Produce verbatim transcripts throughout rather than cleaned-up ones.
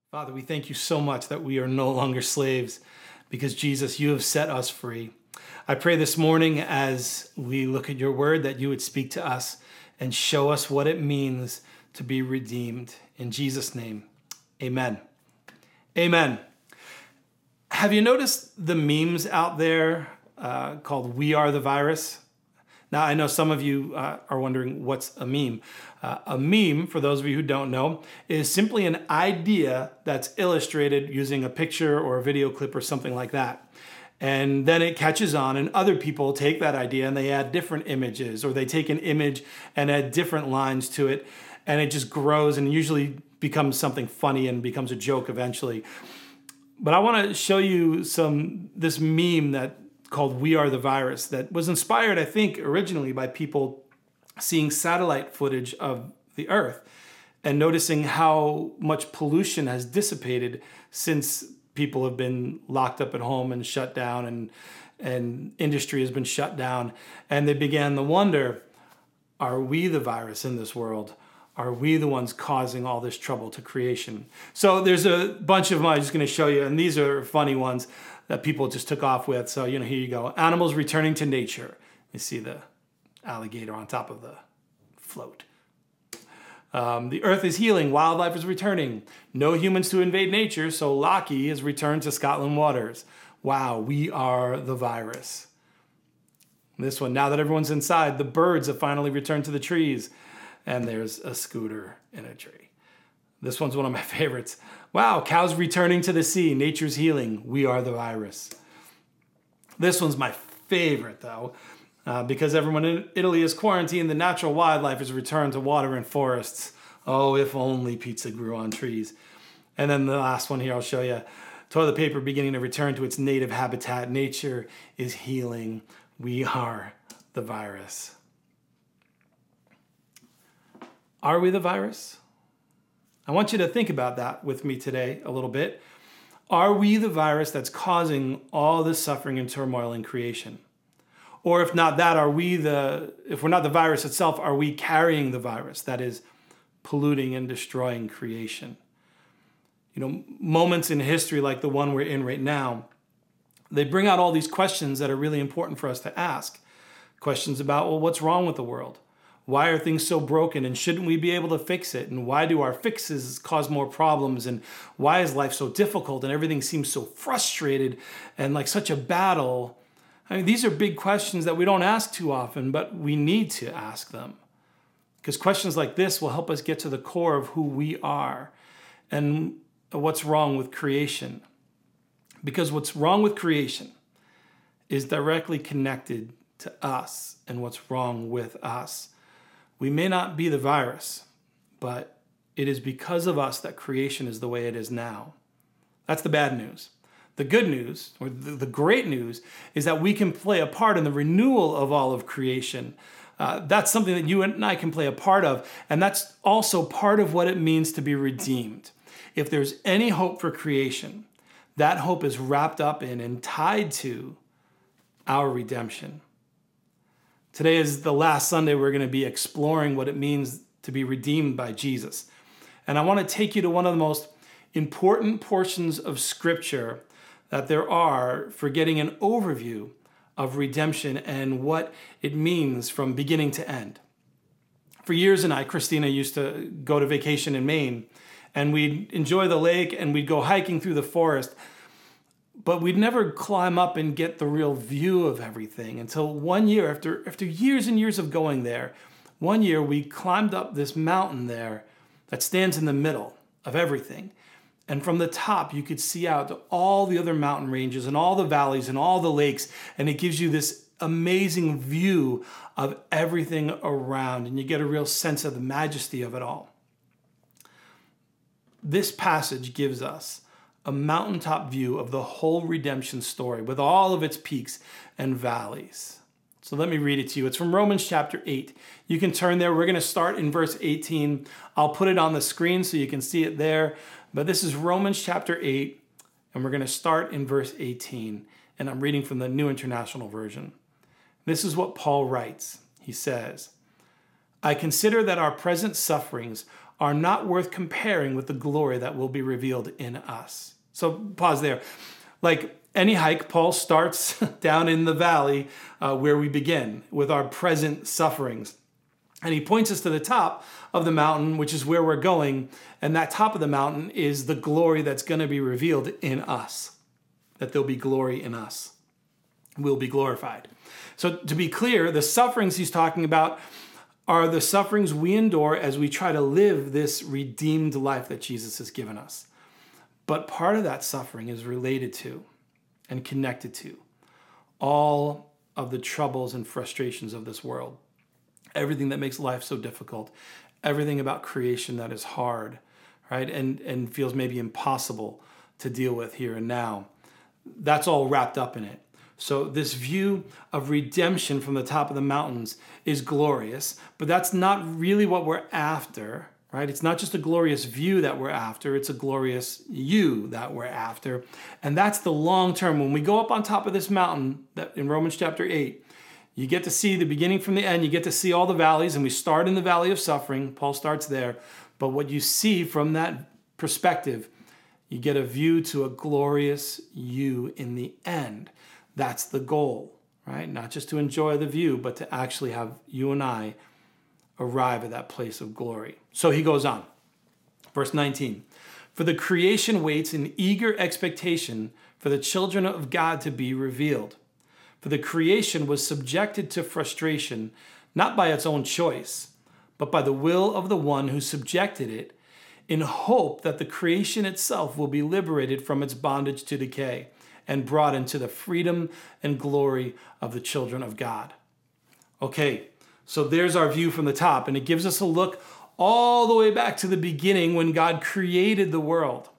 Father, we thank you so much that we are no longer slaves because, Jesus, you have set us free. I pray this morning as we look at your word that you would speak to us and show us what it means to be redeemed. In Jesus' name, amen. Amen. Have you noticed the memes out there uh, called We Are the Virus? Now, I know some of you uh, are wondering what's a meme. Uh, a meme, for those of you who don't know, is simply an idea that's illustrated using a picture or a video clip or something like that. And then it catches on and other people take that idea and they add different images, or they take an image and add different lines to it, and it just grows and usually becomes something funny and becomes a joke eventually. But I want to show you some this meme that called We Are the Virus that was inspired, I think, originally by people seeing satellite footage of the Earth and noticing how much pollution has dissipated since people have been locked up at home and shut down, and, and industry has been shut down. And they began to wonder, are we the virus in this world? Are we the ones causing all this trouble to creation? So there's a bunch of them I'm just going to show you, and these are funny ones that people just took off with. So, you know, here you go. Animals returning to nature. You see the alligator on top of the float. Um, the earth is healing. Wildlife is returning. No humans to invade nature, so Loki has returned to Scotland waters. Wow, we are the virus. This one, now that everyone's inside, the birds have finally returned to the trees. And there's a scooter in a tree. This one's one of my favorites. Wow, cows returning to the sea. Nature's healing. We are the virus. This one's my favorite, though, uh, because everyone in Italy is quarantined. The natural wildlife has returned to water and forests. Oh, if only pizza grew on trees. And then the last one here I'll show you. Toilet paper beginning to return to its native habitat. Nature is healing. We are the virus. Are we the virus? I want you to think about that with me today a little bit. Are we the virus that's causing all this suffering and turmoil in creation? Or if not that, are we the, if we're not the virus itself, are we carrying the virus that is polluting and destroying creation? You know, moments in history like the one we're in right now, they bring out all these questions that are really important for us to ask. Questions about, well, what's wrong with the world? Why are things so broken, and shouldn't we be able to fix it? And why do our fixes cause more problems? And why is life so difficult and everything seems so frustrated and like such a battle? I mean, these are big questions that we don't ask too often, but we need to ask them. Because questions like this will help us get to the core of who we are and what's wrong with creation. Because what's wrong with creation is directly connected to us and what's wrong with us. We may not be the virus, but it is because of us that creation is the way it is now. That's the bad news. The good news, or the, the great news, is that we can play a part in the renewal of all of creation. Uh, that's something that you and I can play a part of, and that's also part of what it means to be redeemed. If there's any hope for creation, that hope is wrapped up in and tied to our redemption. Today is the last Sunday we're going to be exploring what it means to be redeemed by Jesus. And I want to take you to one of the most important portions of Scripture that there are for getting an overview of redemption and what it means from beginning to end. For years and I, Christina, used to go to vacation in Maine, and we'd enjoy the lake and we'd go hiking through the forest. But we'd never climb up and get the real view of everything until one year, after, after years and years of going there, one year we climbed up this mountain there that stands in the middle of everything. And from the top, you could see out to all the other mountain ranges and all the valleys and all the lakes. And it gives you this amazing view of everything around. And you get a real sense of the majesty of it all. This passage gives us a mountaintop view of the whole redemption story with all of its peaks and valleys. So let me read it to you. It's from Romans chapter eight. You can turn there. We're going to start in verse eighteen. I'll put it on the screen so you can see it there. But this is Romans chapter eight, and we're going to start in verse eighteen. And I'm reading from the New International Version. This is what Paul writes. He says, I consider that our present sufferings are not worth comparing with the glory that will be revealed in us. So pause there. Like any hike, Paul starts down in the valley uh, where we begin with our present sufferings. And he points us to the top of the mountain, which is where we're going. And that top of the mountain is the glory that's going to be revealed in us, that there'll be glory in us. We'll be glorified. So to be clear, the sufferings he's talking about are the sufferings we endure as we try to live this redeemed life that Jesus has given us. But part of that suffering is related to and connected to all of the troubles and frustrations of this world. Everything that makes life so difficult, everything about creation that is hard, right? And, and feels maybe impossible to deal with here and now. That's all wrapped up in it. So this view of redemption from the top of the mountains is glorious, but that's not really what we're after, right? It's not just a glorious view that we're after, it's a glorious you that we're after. And that's the long term. When we go up on top of this mountain that in Romans chapter eight, you get to see the beginning from the end, you get to see all the valleys, and we start in the valley of suffering. Paul starts there. But what you see from that perspective, you get a view to a glorious you in the end. That's the goal, right? Not just to enjoy the view, but to actually have you and I arrive at that place of glory. So he goes on. Verse nineteen. For the creation waits in eager expectation for the children of God to be revealed. For the creation was subjected to frustration, not by its own choice, but by the will of the one who subjected it, in hope that the creation itself will be liberated from its bondage to decay and brought into the freedom and glory of the children of God. Okay, so there's our view from the top, and it gives us a look all the way back to the beginning when God created the world.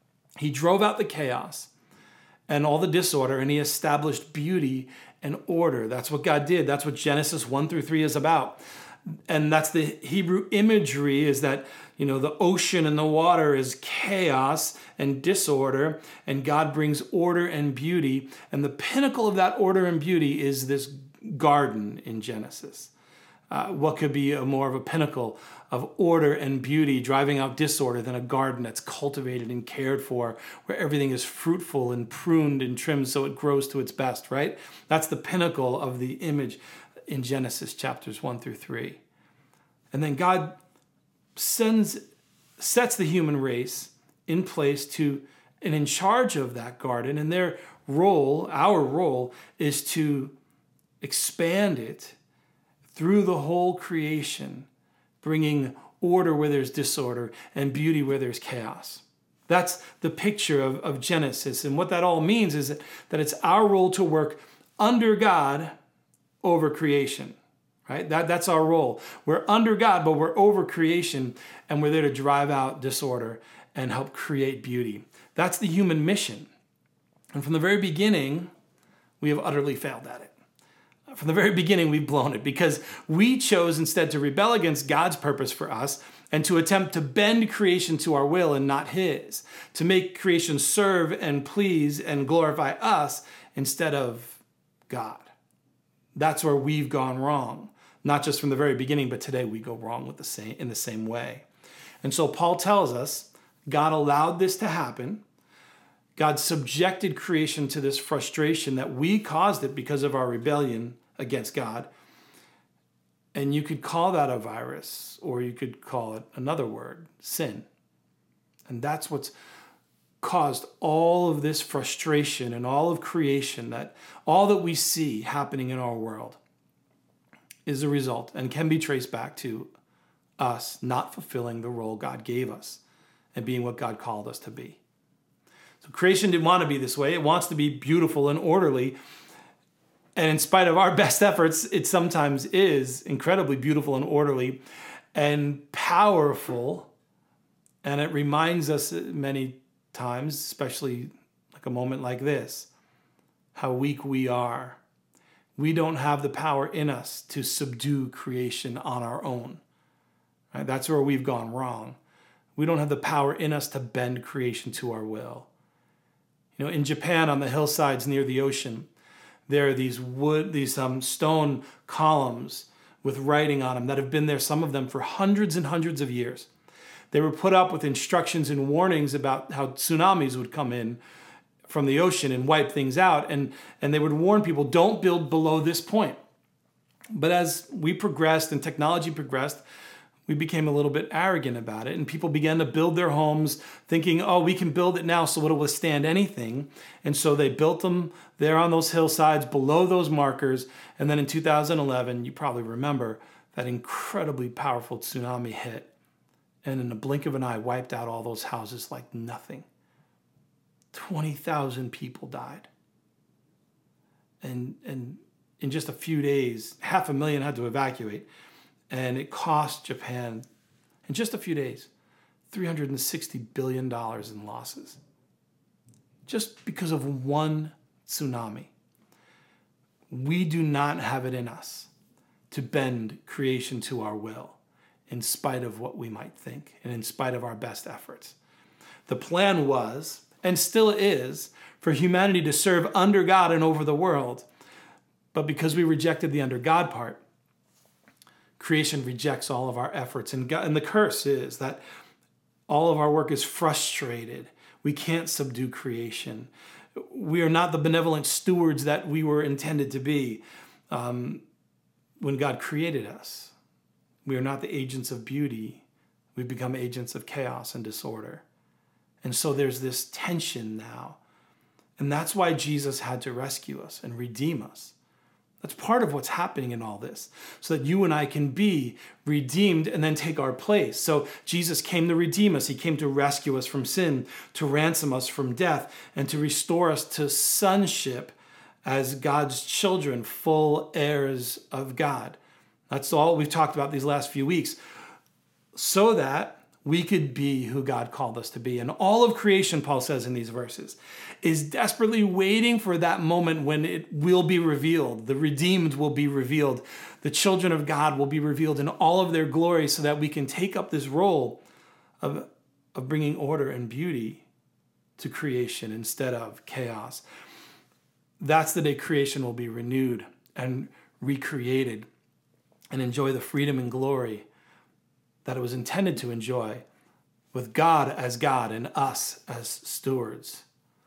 He drove out the chaos and all the disorder, and he established beauty and order. That's what God did. That's what Genesis one through three is about. And that's the Hebrew imagery, is that, you know, the ocean and the water is chaos and disorder, and God brings order and beauty. And the pinnacle of that order and beauty is this garden in Genesis. Uh, what could be a more of a pinnacle of order and beauty, driving out disorder, than a garden that's cultivated and cared for, where everything is fruitful and pruned and trimmed so it grows to its best, right? That's the pinnacle of the image in Genesis chapters one through three. And then God sends, sets the human race in place to and in charge of that garden, and their role, our role, is to expand it through the whole creation, bringing order where there's disorder and beauty where there's chaos. That's the picture of, of Genesis. And what that all means is that, that it's our role to work under God over creation, right? That, that's our role. We're under God, but we're over creation, and we're there to drive out disorder and help create beauty. That's the human mission. And from the very beginning, we have utterly failed at it. From the very beginning, we've blown it because we chose instead to rebel against God's purpose for us and to attempt to bend creation to our will and not his, to make creation serve and please and glorify us instead of God. That's where we've gone wrong, not just from the very beginning, but today we go wrong with the same, in the same way. And so Paul tells us God allowed this to happen. God subjected creation to this frustration that we caused it because of our rebellion against God. And you could call that a virus, or you could call it another word, sin. And that's what's caused all of this frustration and all of creation, that all that we see happening in our world is a result and can be traced back to us not fulfilling the role God gave us and being what God called us to be. So creation didn't want to be this way. It wants to be beautiful and orderly. And in spite of our best efforts, it sometimes is incredibly beautiful and orderly and powerful. And it reminds us many times, especially like a moment like this, how weak we are. We don't have the power in us to subdue creation on our own. Right? That's where we've gone wrong. We don't have the power in us to bend creation to our will. You know, in Japan, on the hillsides near the ocean, there are these wood, these um, stone columns with writing on them that have been there, some of them for hundreds and hundreds of years. They were put up with instructions and warnings about how tsunamis would come in from the ocean and wipe things out. And, and they would warn people, don't build below this point. But as we progressed and technology progressed, we became a little bit arrogant about it. And people began to build their homes thinking, oh, we can build it now so it'll withstand anything. And so they built them there on those hillsides below those markers. And then in two thousand eleven, you probably remember, that incredibly powerful tsunami hit. And in the blink of an eye, wiped out all those houses like nothing. twenty thousand people died. And, and in just a few days, half a million had to evacuate. And it cost Japan, in just a few days, three hundred sixty billion dollars in losses. Just because of one tsunami. We do not have it in us to bend creation to our will, in spite of what we might think, and in spite of our best efforts. The plan was, and still is, for humanity to serve under God and over the world. But because we rejected the under God part, creation rejects all of our efforts. And, God, and the curse is that all of our work is frustrated. We can't subdue creation. We are not the benevolent stewards that we were intended to be um, when God created us. We are not the agents of beauty. We've become agents of chaos and disorder. And so there's this tension now. And that's why Jesus had to rescue us and redeem us. That's part of what's happening in all this, so that you and I can be redeemed and then take our place. So Jesus came to redeem us. He came to rescue us from sin, to ransom us from death, and to restore us to sonship as God's children, full heirs of God. That's all we've talked about these last few weeks, so that we could be who God called us to be. And all of creation, Paul says in these verses, is desperately waiting for that moment when it will be revealed. The redeemed will be revealed. The children of God will be revealed in all of their glory, so that we can take up this role of, of bringing order and beauty to creation instead of chaos. That's the day creation will be renewed and recreated and enjoy the freedom and glory that it was intended to enjoy, with God as God and us as stewards,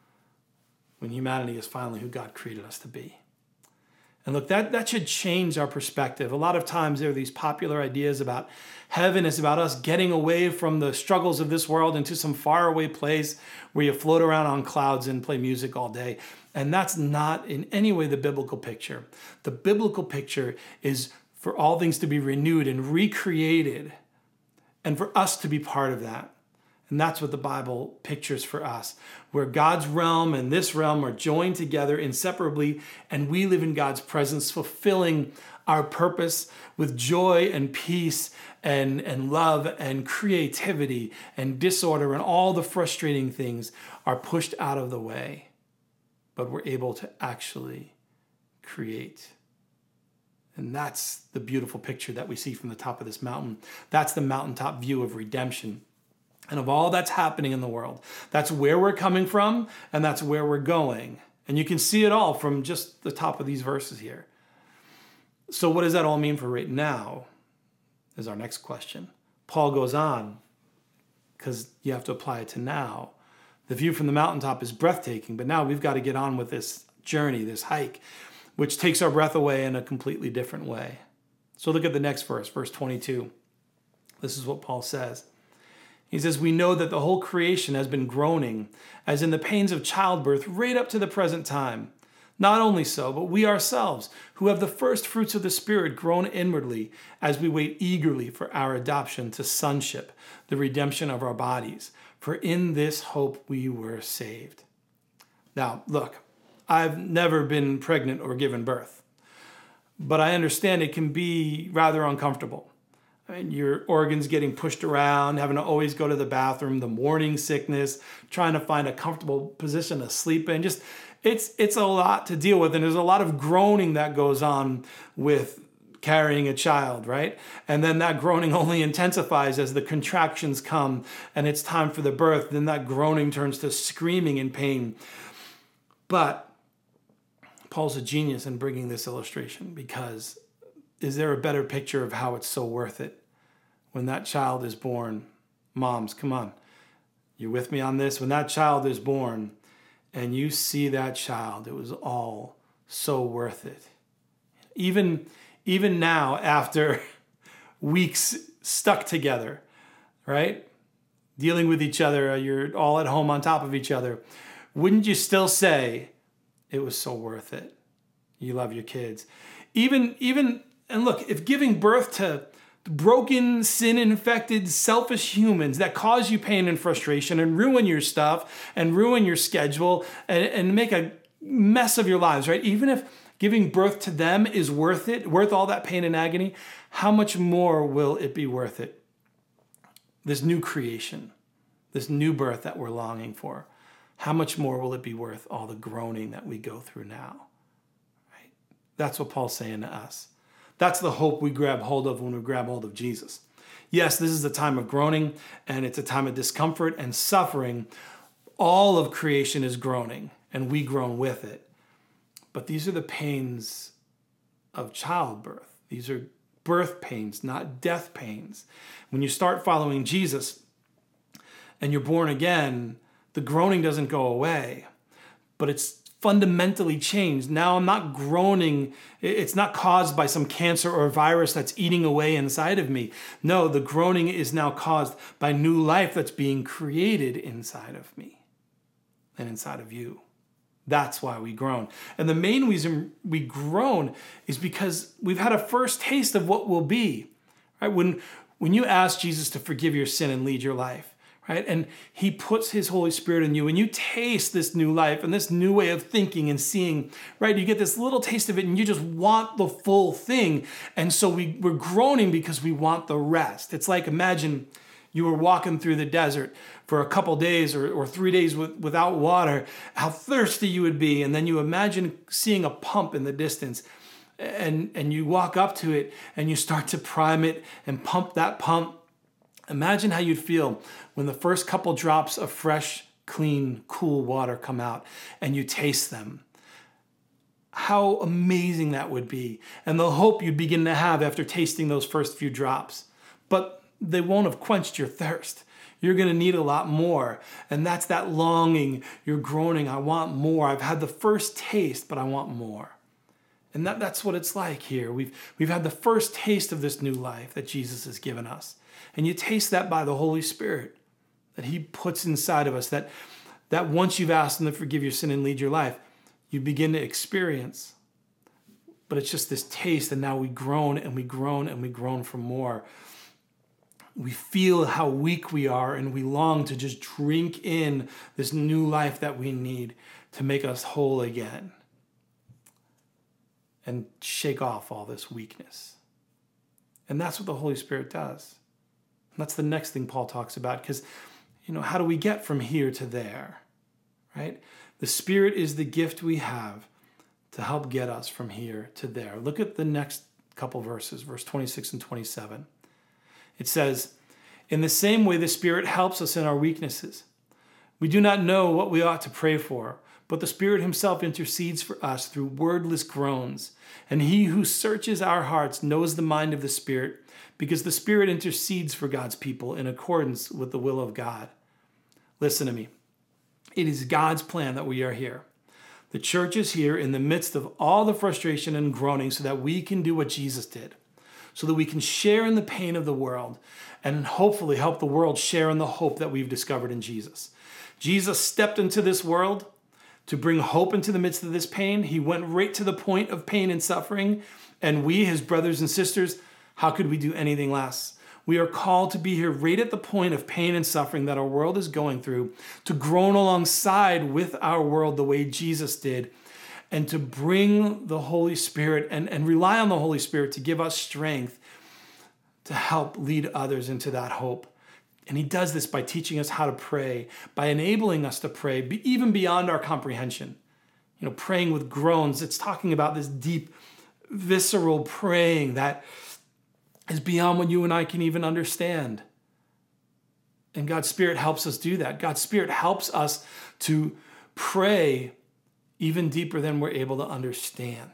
when humanity is finally who God created us to be. And look, that, that should change our perspective. A lot of times there are these popular ideas about heaven is about us getting away from the struggles of this world into some faraway place where you float around on clouds and play music all day. And that's not in any way the biblical picture. The biblical picture is for all things to be renewed and recreated, and for us to be part of that. And that's what the Bible pictures for us, where God's realm and this realm are joined together inseparably, and we live in God's presence, fulfilling our purpose with joy and peace and, and love and creativity and disorder, and all the frustrating things are pushed out of the way. But we're able to actually create. And that's the beautiful picture that we see from the top of this mountain. That's the mountaintop view of redemption and of all that's happening in the world. That's where we're coming from, and that's where we're going. And you can see it all from just the top of these verses here. So what does that all mean for right now is our next question. Paul goes on, because you have to apply it to now. The view from the mountaintop is breathtaking, but now we've got to get on with this journey, this hike, which takes our breath away in a completely different way. So look at the next verse, verse twenty-two. This is what Paul says. He says, we know that the whole creation has been groaning, as in the pains of childbirth, right up to the present time. Not only so, but we ourselves, who have the first fruits of the Spirit, groan inwardly as we wait eagerly for our adoption to sonship, the redemption of our bodies. For in this hope we were saved. Now, look, I've never been pregnant or given birth, but I understand it can be rather uncomfortable. I mean, your organs getting pushed around, having to always go to the bathroom, the morning sickness, trying to find a comfortable position to sleep in. Just it's it's a lot to deal with, and there's a lot of groaning that goes on with carrying a child, right? And then that groaning only intensifies as the contractions come and it's time for the birth. Then that groaning turns to screaming in pain. But Paul's a genius in bringing this illustration, because is there a better picture of how it's so worth it when that child is born Moms, come on. You're with me on this? When that child is born and you see that child, it was all so worth it. Even, even now, after weeks stuck together, right? Dealing with each other, you're all at home on top of each other. Wouldn't you still say it was so worth it? You love your kids. Even, even, and look, if giving birth to broken, sin-infected, selfish humans that cause you pain and frustration and ruin your stuff and ruin your schedule and, and make a mess of your lives, right? Even if giving birth to them is worth it, worth all that pain and agony, how much more will it be worth it? This new creation, this new birth that we're longing for, how much more will it be worth all the groaning that we go through now? Right? That's what Paul's saying to us. That's the hope we grab hold of when we grab hold of Jesus. Yes, this is a time of groaning, and it's a time of discomfort and suffering. All of creation is groaning, and we groan with it. But these are the pains of childbirth. These are birth pains, not death pains. When you start following Jesus and you're born again, the groaning doesn't go away, but it's fundamentally changed. Now I'm not groaning. It's not caused by some cancer or virus that's eating away inside of me. No, the groaning is now caused by new life that's being created inside of me and inside of you. That's why we groan. And the main reason we groan is because we've had a first taste of what will be. Right? When, when you ask Jesus to forgive your sin and lead your life, right? And he puts his Holy Spirit in you, and you taste this new life and this new way of thinking and seeing, right? You get this little taste of it and you just want the full thing. And so we, we're groaning because we want the rest. It's like, imagine you were walking through the desert for a couple days or, or three days with, without water, how thirsty you would be. And then you imagine seeing a pump in the distance, and, and you walk up to it and you start to prime it and pump that pump. Imagine how you'd feel when the first couple drops of fresh, clean, cool water come out and you taste them. How amazing that would be. And the hope you'd begin to have after tasting those first few drops. But they won't have quenched your thirst. You're going to need a lot more. And that's that longing. You're groaning, I want more. I've had the first taste, but I want more. And that, that's what it's like here. We've, we've had the first taste of this new life that Jesus has given us. And you taste that by the Holy Spirit that he puts inside of us, that, that once you've asked him to forgive your sin and lead your life, you begin to experience. But it's just this taste, and now we groan and we groan and we groan for more. We feel how weak we are, and we long to just drink in this new life that we need to make us whole again and shake off all this weakness. And that's what the Holy Spirit does. That's the next thing Paul talks about, because, you know, how do we get from here to there, right? The Spirit is the gift we have to help get us from here to there. Look at the next couple verses, verse twenty-six and twenty-seven. It says, "In the same way, the Spirit helps us in our weaknesses. We do not know what we ought to pray for, but the Spirit himself intercedes for us through wordless groans. And he who searches our hearts knows the mind of the Spirit, because the Spirit intercedes for God's people in accordance with the will of God." Listen to me. It is God's plan that we are here. The church is here in the midst of all the frustration and groaning so that we can do what Jesus did, so that we can share in the pain of the world and hopefully help the world share in the hope that we've discovered in Jesus. Jesus stepped into this world to bring hope into the midst of this pain. He went right to the point of pain and suffering, and we, his brothers and sisters, how could we do anything less? We are called to be here right at the point of pain and suffering that our world is going through, to groan alongside with our world the way Jesus did, and to bring the Holy Spirit and, and rely on the Holy Spirit to give us strength to help lead others into that hope. And he does this by teaching us how to pray, by enabling us to pray, be, even beyond our comprehension. You know, praying with groans, it's talking about this deep, visceral praying that is beyond what you and I can even understand. And God's Spirit helps us do that. God's Spirit helps us to pray even deeper than we're able to understand.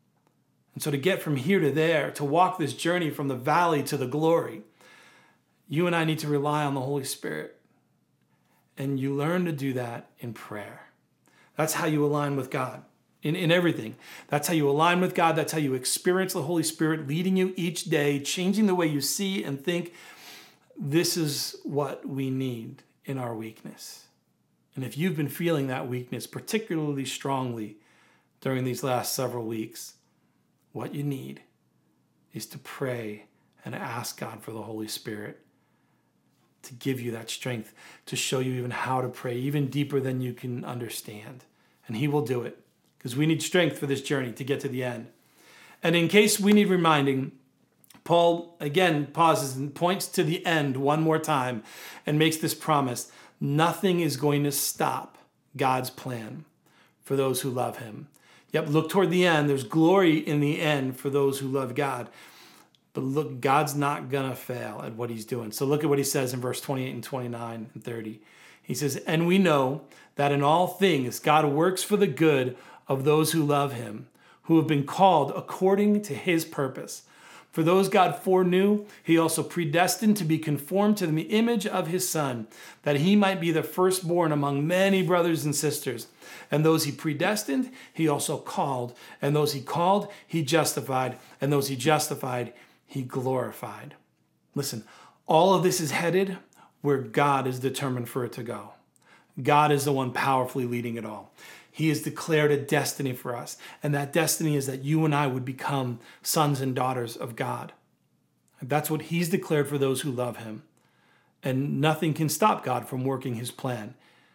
And so to get from here to there, to walk this journey from the valley to the glory, You and I need to rely on the Holy Spirit. And you learn to do that in prayer. That's how you align with God in, in everything. That's how you align with God. That's how you experience the Holy Spirit leading you each day, changing the way you see and think. This is what we need in our weakness. And if you've been feeling that weakness particularly strongly during these last several weeks, what you need is to pray and ask God for the Holy Spirit to give you that strength, to show you even how to pray, even deeper than you can understand. And he will do it, because we need strength for this journey to get to the end. And in case we need reminding, Paul again pauses and points to the end one more time and makes this promise: nothing is going to stop God's plan for those who love him. Yep, look toward the end. There's glory in the end for those who love God. But look, God's not going to fail at what he's doing. So look at what he says in verse twenty-eight and twenty-nine and thirty. He says, and we know that in all things God works for the good of those who love him, who have been called according to his purpose. For those God foreknew, he also predestined to be conformed to the image of his Son, that he might be the firstborn among many brothers and sisters. And those he predestined, he also called. And those he called, he justified. And those he justified, he glorified. Listen, all of this is headed where God is determined for it to go. God is the one powerfully leading it all. He has declared a destiny for us. And that destiny is that you and I would become sons and daughters of God. That's what he's declared for those who love him. And nothing can stop God from working his plan.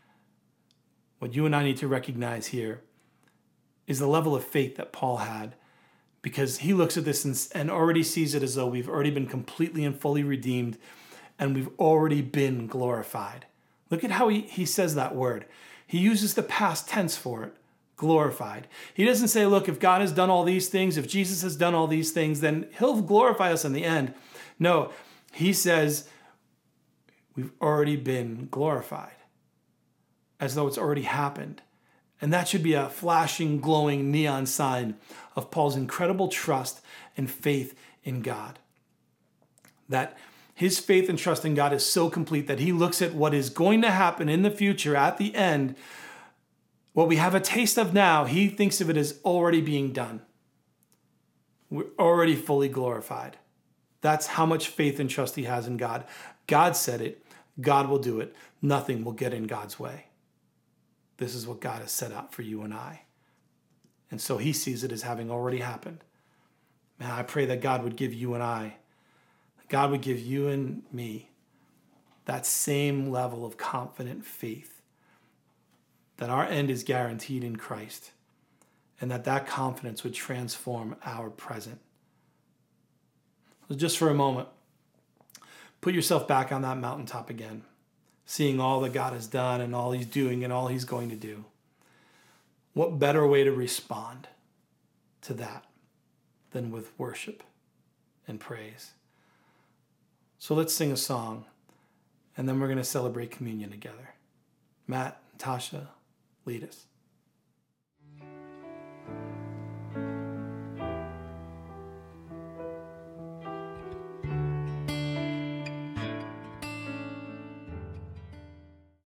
What you and I need to recognize here is the level of faith that Paul had, because he looks at this and, and already sees it as though we've already been completely and fully redeemed and we've already been glorified. Look at how he, he says that word. He uses the past tense for it, glorified. He doesn't say, look, if God has done all these things, if Jesus has done all these things, then he'll glorify us in the end. No, he says we've already been glorified, as though it's already happened. And that should be a flashing, glowing neon sign of Paul's incredible trust and faith in God. That his faith and trust in God is so complete that he looks at what is going to happen in the future at the end. What we have a taste of now, he thinks of it as already being done. We're already fully glorified. That's how much faith and trust he has in God. God said it. God will do it. Nothing will get in God's way. This is what God has set out for you and I. And so he sees it as having already happened. Man, I pray that God would give you and I, God would give you and me that same level of confident faith that our end is guaranteed in Christ, and that that confidence would transform our present. So just for a moment, put yourself back on that mountaintop again, seeing all that God has done and all he's doing and all he's going to do. What better way to respond to that than with worship and praise? So let's sing a song, and then we're going to celebrate communion together. Matt, Tasha, lead us.